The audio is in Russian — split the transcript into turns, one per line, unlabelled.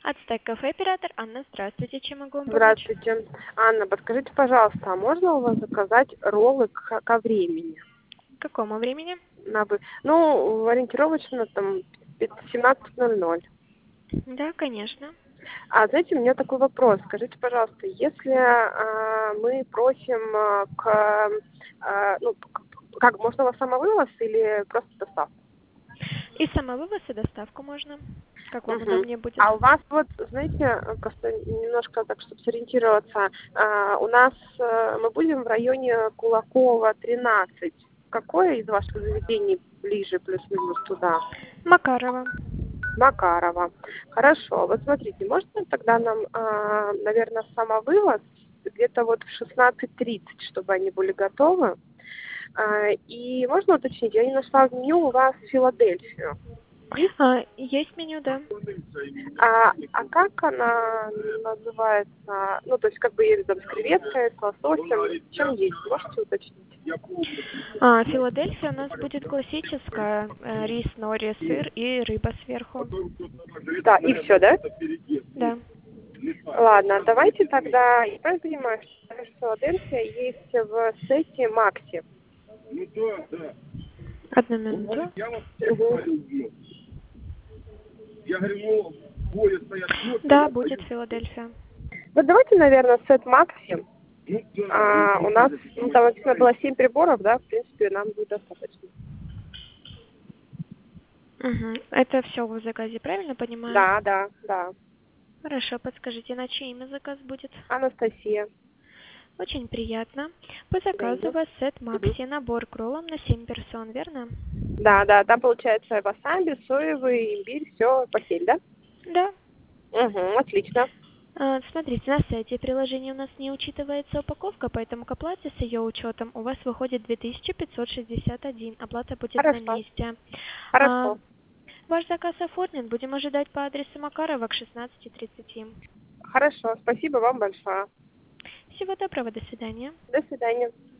Ацтек кафе оператор Анна, здравствуйте, чем могу вам помочь?
Здравствуйте. Анна, подскажите, пожалуйста, а можно у вас заказать роллы ко времени?
К какому времени?
Ну, ориентировочно там 17:00.
Да, конечно.
А знаете, у меня такой вопрос. Скажите, пожалуйста, если мы просим как можно у вас самовывоз или просто доставку?
И самовывоз, и доставку можно. Как вам
Мгм.
удобнее будет.
А у вас вот, знаете, просто немножко так, чтобы сориентироваться, у нас мы будем в районе Кулакова, 13. Какое из ваших заведений ближе плюс-минус туда?
Макарова.
Макарова. Хорошо. Вот смотрите, можно тогда нам, наверное, самовывоз где-то вот в 16:30, чтобы они были готовы? И можно уточнить, я не нашла в меню у вас Филадельфию. Есть?
Есть меню, да.
А как она называется? Ну, то есть, как бы, я виду, там, с креветкой, с лососем. Чем есть? Можете уточнить?
Филадельфия у нас будет классическая. Рис, нори, сыр и рыба сверху.
Да, и все, да?
Да.
Ладно, давайте тогда, я правильно понимаю, что Филадельфия есть в сете Макси?
Одну минуту.
Мгм.
Да, будет Филадельфия.
Вот давайте, наверное, сет Макси. У нас, там написано было 7 приборов, да, в принципе, нам будет достаточно.
Угу. Это все в заказе, правильно понимаю?
Да, да, да.
Хорошо, подскажите, на чье имя заказ будет?
Анастасия.
Очень приятно. По заказу у
Взаимно.
вас сет
Мгм.
Макси, набор к роллам на 7 персон, верно?
Да, да, там получается васаби, соевый, имбирь, все, постель, да?
Да.
Угу, отлично.
Смотрите, на сайте приложения у нас не учитывается упаковка, поэтому к оплате с ее учетом у вас выходит 2561. Оплата будет на
Хорошо,
месте. А,
хорошо,
Ваш заказ оформлен. Будем ожидать по адресу Макарова к 16:30.
хорошо. Спасибо вам большое.
Всего доброго, до свидания.
До свидания.